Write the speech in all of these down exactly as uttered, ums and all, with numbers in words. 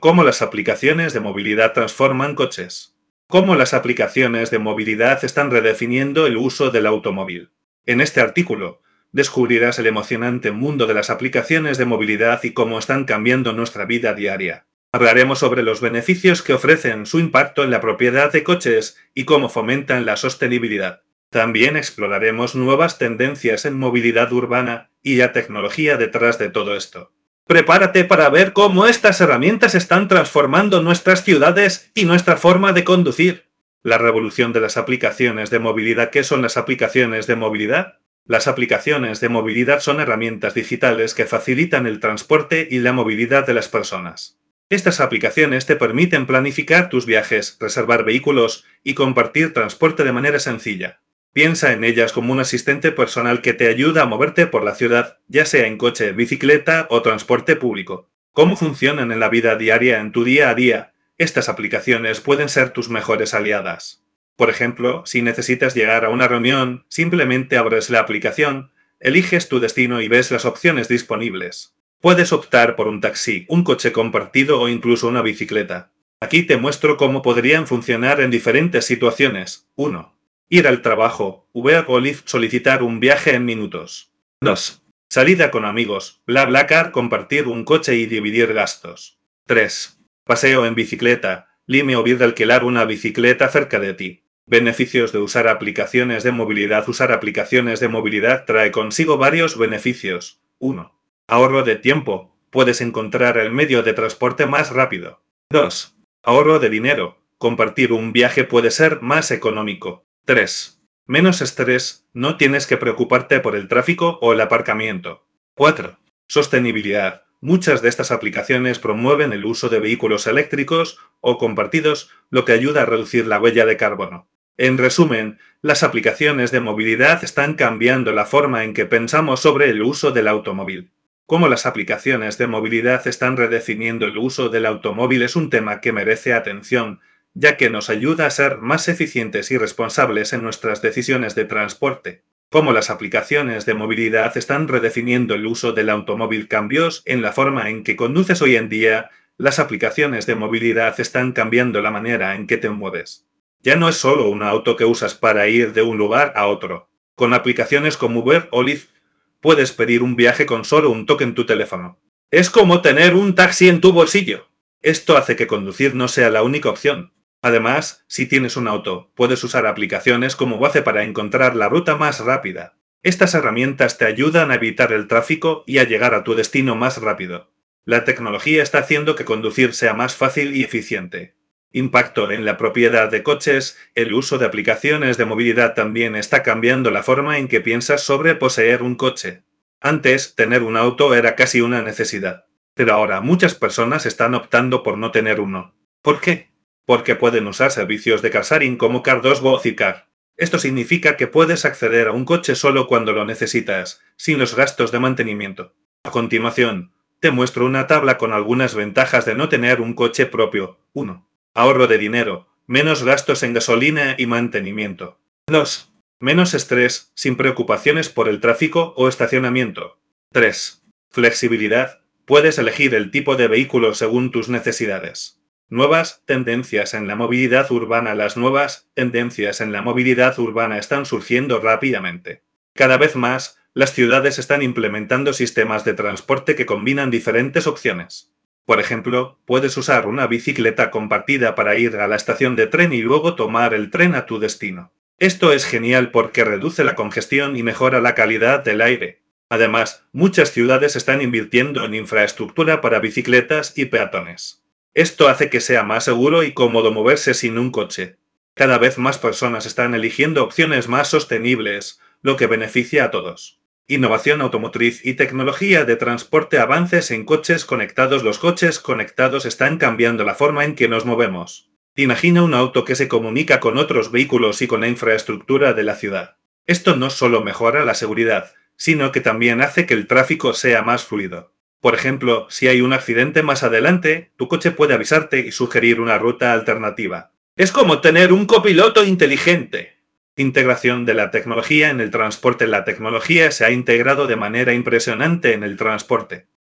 ¿Cómo las aplicaciones de movilidad transforman coches? ¿Cómo las aplicaciones de movilidad están redefiniendo el uso del automóvil? En este artículo, descubrirás el emocionante mundo de las aplicaciones de movilidad y cómo están cambiando nuestra vida diaria. Hablaremos sobre los beneficios que ofrecen, su impacto en la propiedad de coches y cómo fomentan la sostenibilidad. También exploraremos nuevas tendencias en movilidad urbana y la tecnología detrás de todo esto. Prepárate para ver cómo estas herramientas están transformando nuestras ciudades y nuestra forma de conducir. La revolución de las aplicaciones de movilidad. ¿Qué son las aplicaciones de movilidad? Las aplicaciones de movilidad son herramientas digitales que facilitan el transporte y la movilidad de las personas. Estas aplicaciones te permiten planificar tus viajes, reservar vehículos y compartir transporte de manera sencilla. Piensa en ellas como un asistente personal que te ayuda a moverte por la ciudad, ya sea en coche, bicicleta o transporte público. ¿Cómo funcionan en la vida diaria, en tu día a día? Estas aplicaciones pueden ser tus mejores aliadas. Por ejemplo, si necesitas llegar a una reunión, simplemente abres la aplicación, eliges tu destino y ves las opciones disponibles. Puedes optar por un taxi, un coche compartido o incluso una bicicleta. Aquí te muestro cómo podrían funcionar en diferentes situaciones. uno. Ir al trabajo, Uber o Lyft, solicitar un viaje en minutos. dos. Salida con amigos, BlaBlaCar, compartir un coche y dividir gastos. tres. Paseo en bicicleta, Lime o Bird, alquilar una bicicleta cerca de ti. Beneficios de usar aplicaciones de movilidad. Usar aplicaciones de movilidad trae consigo varios beneficios. uno. Ahorro de tiempo, puedes encontrar el medio de transporte más rápido. dos. Ahorro de dinero, compartir un viaje puede ser más económico. tres. Menos estrés, no tienes que preocuparte por el tráfico o el aparcamiento. cuatro. Sostenibilidad. Muchas de estas aplicaciones promueven el uso de vehículos eléctricos o compartidos, lo que ayuda a reducir la huella de carbono. En resumen, las aplicaciones de movilidad están cambiando la forma en que pensamos sobre el uso del automóvil. Cómo las aplicaciones de movilidad están redefiniendo el uso del automóvil es un tema que merece atención, ya que nos ayuda a ser más eficientes y responsables en nuestras decisiones de transporte. Cómo las aplicaciones de movilidad están redefiniendo el uso del automóvil. Cambios en la forma en que conduces hoy en día. Las aplicaciones de movilidad están cambiando la manera en que te mueves. Ya no es solo un auto que usas para ir de un lugar a otro. Con aplicaciones como Uber o Lyft, puedes pedir un viaje con solo un toque en tu teléfono. Es como tener un taxi en tu bolsillo. Esto hace que conducir no sea la única opción. Además, si tienes un auto, puedes usar aplicaciones como Waze para encontrar la ruta más rápida. Estas herramientas te ayudan a evitar el tráfico y a llegar a tu destino más rápido. La tecnología está haciendo que conducir sea más fácil y eficiente. Impacto en la propiedad de coches. El uso de aplicaciones de movilidad también está cambiando la forma en que piensas sobre poseer un coche. Antes, tener un auto era casi una necesidad. Pero ahora muchas personas están optando por no tener uno. ¿Por qué? Porque pueden usar servicios de carsharing como Car dos Go y Car. Esto significa que puedes acceder a un coche solo cuando lo necesitas, sin los gastos de mantenimiento. A continuación, te muestro una tabla con algunas ventajas de no tener un coche propio. uno. Ahorro de dinero, menos gastos en gasolina y mantenimiento. dos. Menos estrés, sin preocupaciones por el tráfico o estacionamiento. tres. Flexibilidad, puedes elegir el tipo de vehículo según tus necesidades. Nuevas tendencias en la movilidad urbana. Las nuevas tendencias en la movilidad urbana están surgiendo rápidamente. Cada vez más, las ciudades están implementando sistemas de transporte que combinan diferentes opciones. Por ejemplo, puedes usar una bicicleta compartida para ir a la estación de tren y luego tomar el tren a tu destino. Esto es genial porque reduce la congestión y mejora la calidad del aire. Además, muchas ciudades están invirtiendo en infraestructura para bicicletas y peatones. Esto hace que sea más seguro y cómodo moverse sin un coche. Cada vez más personas están eligiendo opciones más sostenibles, lo que beneficia a todos. Innovación automotriz y tecnología de transporte. Avances en coches conectados. Los coches conectados están cambiando la forma en que nos movemos. Imagina un auto que se comunica con otros vehículos y con la infraestructura de la ciudad. Esto no solo mejora la seguridad, sino que también hace que el tráfico sea más fluido. Por ejemplo, si hay un accidente más adelante, tu coche puede avisarte y sugerir una ruta alternativa. Es como tener un copiloto inteligente. Integración de la tecnología en el transporte. La tecnología se ha integrado de manera impresionante en el transporte.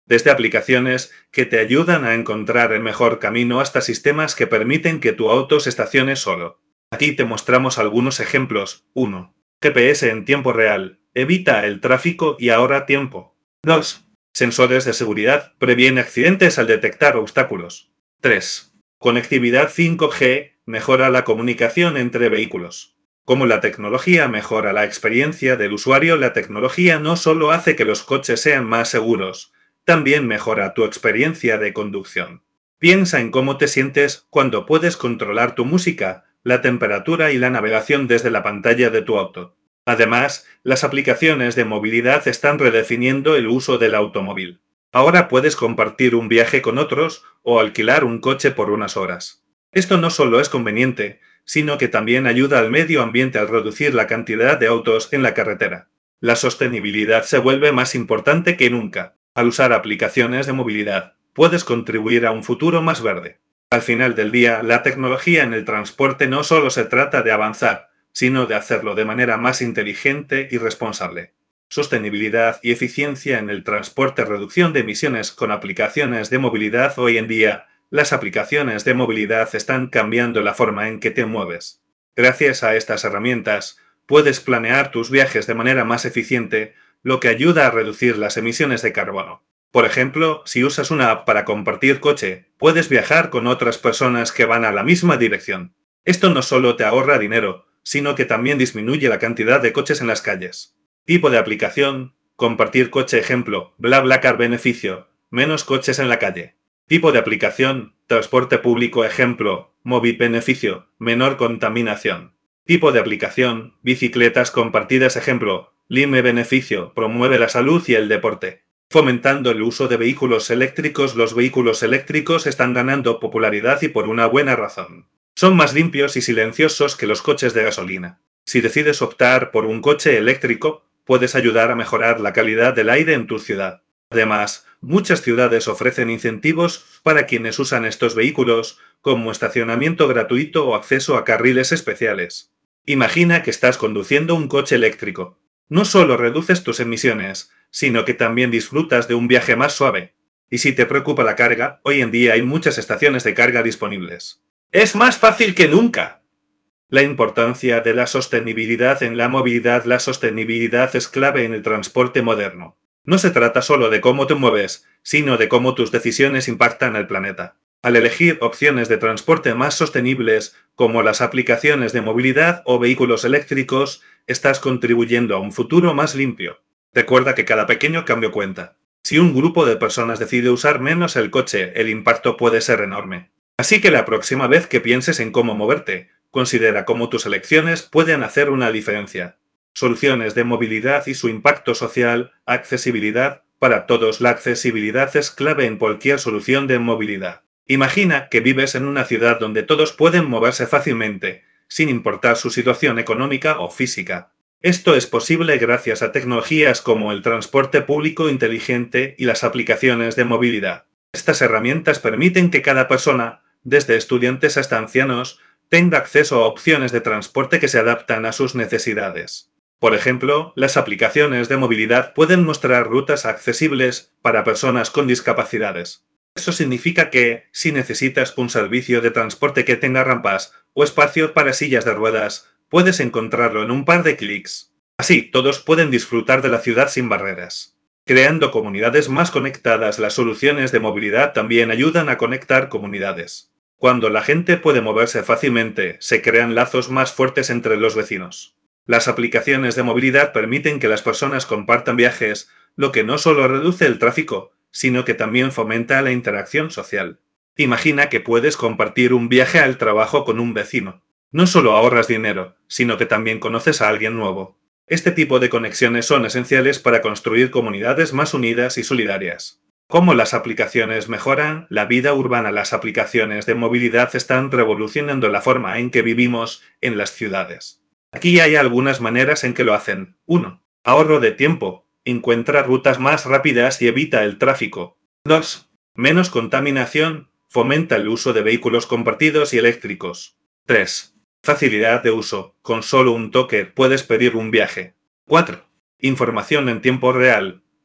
Desde aplicaciones que te ayudan a encontrar el mejor camino hasta sistemas que permiten que tu auto se estacione solo. Aquí te mostramos algunos ejemplos. uno. G P S en tiempo real. Evita el tráfico y ahorra tiempo. dos. Sensores de seguridad. Previene accidentes al detectar obstáculos. tres. Conectividad cinco G. Mejora la comunicación entre vehículos. Como la tecnología mejora la experiencia del usuario, la tecnología no solo hace que los coches sean más seguros, también mejora tu experiencia de conducción. Piensa en cómo te sientes cuando puedes controlar tu música, la temperatura y la navegación desde la pantalla de tu auto. Además, las aplicaciones de movilidad están redefiniendo el uso del automóvil. Ahora puedes compartir un viaje con otros o alquilar un coche por unas horas. Esto no solo es conveniente, sino que también ayuda al medio ambiente al reducir la cantidad de autos en la carretera. La sostenibilidad se vuelve más importante que nunca. Al usar aplicaciones de movilidad, puedes contribuir a un futuro más verde. Al final del día, la tecnología en el transporte no solo se trata de avanzar, sino de hacerlo de manera más inteligente y responsable. Sostenibilidad y eficiencia en el transporte, reducción de emisiones con aplicaciones de movilidad. Hoy en día, las aplicaciones de movilidad están cambiando la forma en que te mueves. Gracias a estas herramientas, puedes planear tus viajes de manera más eficiente, lo que ayuda a reducir las emisiones de carbono. Por ejemplo, si usas una app para compartir coche, puedes viajar con otras personas que van a la misma dirección. Esto no solo te ahorra dinero, sino que también disminuye la cantidad de coches en las calles. Tipo de aplicación: compartir coche. Ejemplo, BlaBlaCar. Beneficio: menos coches en la calle. Tipo de aplicación: transporte público. Ejemplo, Mobi. Beneficio: menor contaminación. Tipo de aplicación: bicicletas compartidas. Ejemplo, Lime. Beneficio: promueve la salud y el deporte. Fomentando el uso de vehículos eléctricos. Los vehículos eléctricos están ganando popularidad y por una buena razón. Son más limpios y silenciosos que los coches de gasolina. Si decides optar por un coche eléctrico, puedes ayudar a mejorar la calidad del aire en tu ciudad. Además, muchas ciudades ofrecen incentivos para quienes usan estos vehículos, como estacionamiento gratuito o acceso a carriles especiales. Imagina que estás conduciendo un coche eléctrico. No solo reduces tus emisiones, sino que también disfrutas de un viaje más suave. Y si te preocupa la carga, hoy en día hay muchas estaciones de carga disponibles. Es más fácil que nunca. La importancia de la sostenibilidad en la movilidad. La sostenibilidad es clave en el transporte moderno. No se trata solo de cómo te mueves, sino de cómo tus decisiones impactan al planeta. Al elegir opciones de transporte más sostenibles, como las aplicaciones de movilidad o vehículos eléctricos, estás contribuyendo a un futuro más limpio. Recuerda que cada pequeño cambio cuenta. Si un grupo de personas decide usar menos el coche, el impacto puede ser enorme. Así que la próxima vez que pienses en cómo moverte, considera cómo tus elecciones pueden hacer una diferencia. Soluciones de movilidad y su impacto social. Accesibilidad para todos. La accesibilidad es clave en cualquier solución de movilidad. Imagina que vives en una ciudad donde todos pueden moverse fácilmente, sin importar su situación económica o física. Esto es posible gracias a tecnologías como el transporte público inteligente y las aplicaciones de movilidad. Estas herramientas permiten que cada persona, desde estudiantes hasta ancianos, tenga acceso a opciones de transporte que se adaptan a sus necesidades. Por ejemplo, las aplicaciones de movilidad pueden mostrar rutas accesibles para personas con discapacidades. Eso significa que, si necesitas un servicio de transporte que tenga rampas o espacio para sillas de ruedas, puedes encontrarlo en un par de clics. Así, todos pueden disfrutar de la ciudad sin barreras. Creando comunidades más conectadas. Las soluciones de movilidad también ayudan a conectar comunidades. Cuando la gente puede moverse fácilmente, se crean lazos más fuertes entre los vecinos. Las aplicaciones de movilidad permiten que las personas compartan viajes, lo que no solo reduce el tráfico, sino que también fomenta la interacción social. Imagina que puedes compartir un viaje al trabajo con un vecino. No solo ahorras dinero, sino que también conoces a alguien nuevo. Este tipo de conexiones son esenciales para construir comunidades más unidas y solidarias. ¿Cómo las aplicaciones mejoran la vida urbana? Las aplicaciones de movilidad están revolucionando la forma en que vivimos en las ciudades. Aquí hay algunas maneras en que lo hacen. uno. Ahorro de tiempo. Encuentra rutas más rápidas y evita el tráfico. dos. Menos contaminación. Fomenta el uso de vehículos compartidos y eléctricos. tres. Facilidad de uso. Con solo un toque puedes pedir un viaje. cuatro. Información en tiempo real.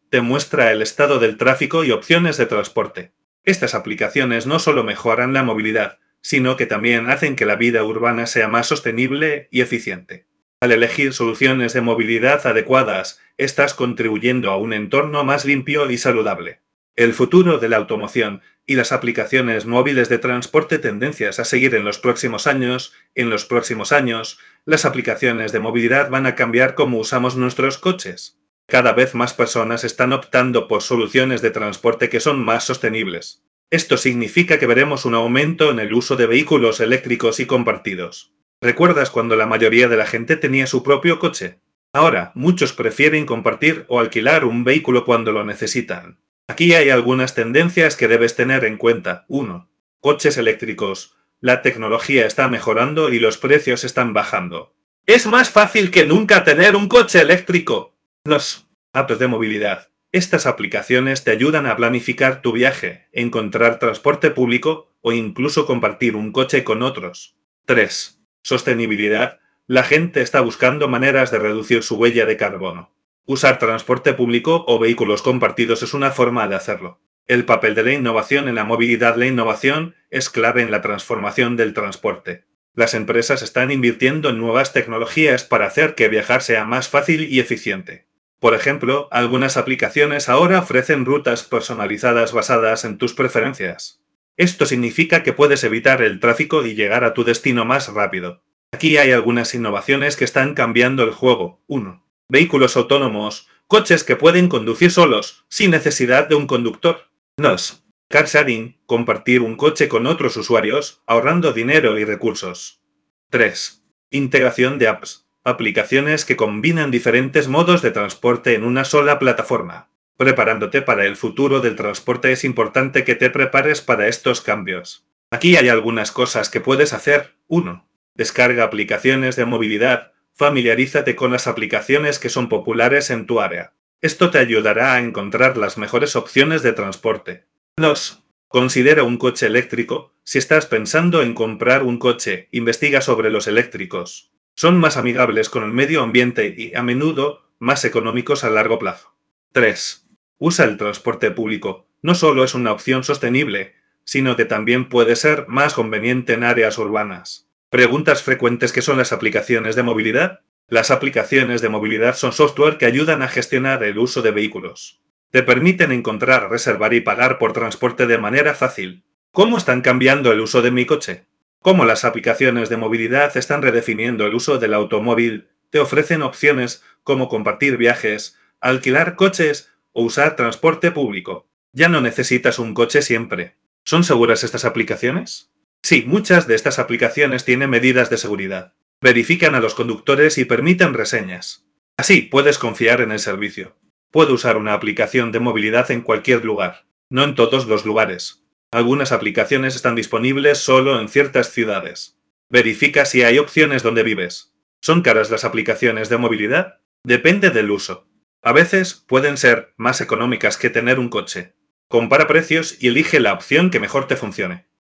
te muestra el estado del tráfico y opciones de transporte. Estas aplicaciones no solo mejoran la movilidad, sino que también hacen que la vida urbana sea más sostenible y eficiente. Al elegir soluciones de movilidad adecuadas, estás contribuyendo a un entorno más limpio y saludable. El futuro de la automoción y las aplicaciones móviles de transporte tendencias a seguir en los próximos años. En los próximos años, las aplicaciones de movilidad van a cambiar cómo usamos nuestros coches. Cada vez más personas están optando por soluciones de transporte que son más sostenibles. Esto significa que veremos un aumento en el uso de vehículos eléctricos y compartidos. ¿Recuerdas cuando la mayoría de la gente tenía su propio coche? Ahora, muchos prefieren compartir o alquilar un vehículo cuando lo necesitan. Aquí hay algunas tendencias que debes tener en cuenta. uno. Coches eléctricos. La tecnología está mejorando y los precios están bajando. Es más fácil que nunca tener un coche eléctrico. dos. Apps de movilidad. Estas aplicaciones te ayudan a planificar tu viaje, encontrar transporte público o incluso compartir un coche con otros. tres. Sostenibilidad. La gente está buscando maneras de reducir su huella de carbono. Usar transporte público o vehículos compartidos es una forma de hacerlo. El papel de la innovación en la movilidad. La innovación es clave en la transformación del transporte. Las empresas están invirtiendo en nuevas tecnologías para hacer que viajar sea más fácil y eficiente. Por ejemplo, algunas aplicaciones ahora ofrecen rutas personalizadas basadas en tus preferencias. Esto significa que puedes evitar el tráfico y llegar a tu destino más rápido. Aquí hay algunas innovaciones que están cambiando el juego. uno. Vehículos autónomos, coches que pueden conducir solos, sin necesidad de un conductor. dos. Car sharing, compartir un coche con otros usuarios, ahorrando dinero y recursos. tres. Integración de apps, aplicaciones que combinan diferentes modos de transporte en una sola plataforma. Preparándote para el futuro del transporte, es importante que te prepares para estos cambios. Aquí hay algunas cosas que puedes hacer. uno. Descarga aplicaciones de movilidad. Familiarízate con las aplicaciones que son populares en tu área. Esto te ayudará a encontrar las mejores opciones de transporte. dos. Considera un coche eléctrico. Si estás pensando en comprar un coche, investiga sobre los eléctricos. Son más amigables con el medio ambiente y, a menudo, más económicos a largo plazo. tres. Usa el transporte público. No solo es una opción sostenible, sino que también puede ser más conveniente en áreas urbanas. ¿Preguntas frecuentes qué son las aplicaciones de movilidad? Las aplicaciones de movilidad son software que ayudan a gestionar el uso de vehículos. Te permiten encontrar, reservar y pagar por transporte de manera fácil. ¿Cómo están cambiando el uso de mi coche? ¿Cómo las aplicaciones de movilidad están redefiniendo el uso del automóvil? Te ofrecen opciones como compartir viajes, alquilar coches o usar transporte público. Ya no necesitas un coche siempre. ¿Son seguras estas aplicaciones? Sí, muchas de estas aplicaciones tienen medidas de seguridad. Verifican a los conductores y permiten reseñas. Así puedes confiar en el servicio. Puedo usar una aplicación de movilidad en cualquier lugar, no en todos los lugares. Algunas aplicaciones están disponibles solo en ciertas ciudades. Verifica si hay opciones donde vives. ¿Son caras las aplicaciones de movilidad? Depende del uso. A veces pueden ser más económicas que tener un coche. Compara precios y elige la opción que mejor te funcione.